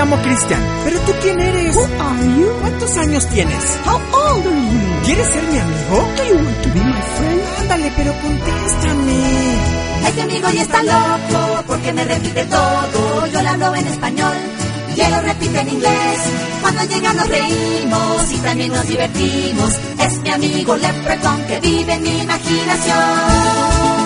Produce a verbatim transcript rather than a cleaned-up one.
llamo Cristian. ¿Pero tú quién eres? Who are you? ¿Cuántos años tienes? How old are you? ¿Quieres ser mi amigo? Do you want to be my friend? Ándale, pero contéstame. Este amigo ya está loco porque me repite todo. Yo le hablo en español y él lo repite en inglés. Cuando llega nos reímos y también nos divertimos. Es mi amigo Leprechaun que vive en mi imaginación.